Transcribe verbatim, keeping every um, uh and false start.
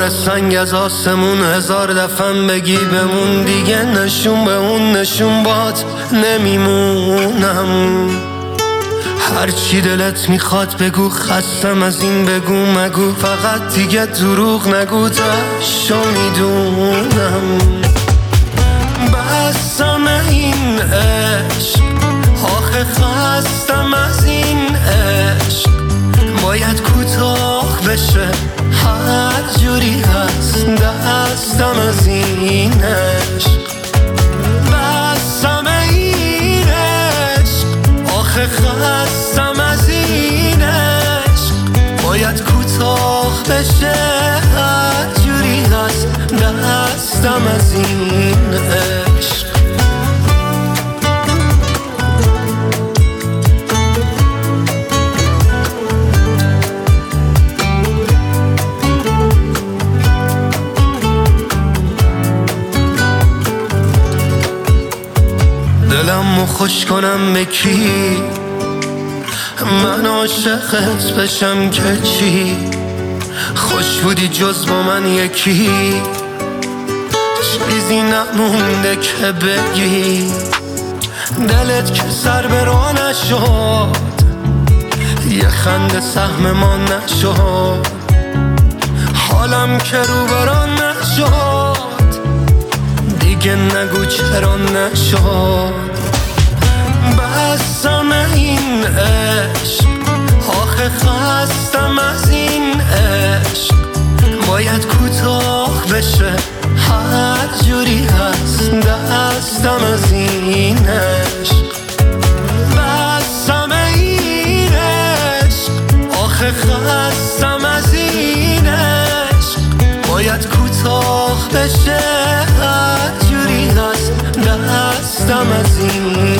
بار سنگ از آسمون هزار دفن بگی بمون، دیگه نشون به اون نشون بات نمیمونم. هرچی دلت میخواد بگو، خستم از این بگو مگو، فقط دیگه دروغ نگو تاشو میدونم. بستم این عشق، آخه خستم از این عشق، باید کوتاه بشه هر جوری هست دستم از این عشق. بستم این عشق، آخه خستم از این عشق، باید کوتاه بشه هر جوری هست دستم از این عشق. دلمو خوش کنم به کی، من عاشقت بشم که چی؟ خوش بودی جز با من یکی، چیزی نمونده که بگی. دلت که سر به راه نشد، یه خنده سهم ما نشد، حالم که رو بران نشد، دیگه نگو چرا نشد. بستم این عشق، آخه خستم از این عشق، باید کوتاه بشه هر جوری هست دستم از این عشق. بستم این عشق، آخه خستم از این عشق، باید کوتاه بشه هر جوری هست دستم از این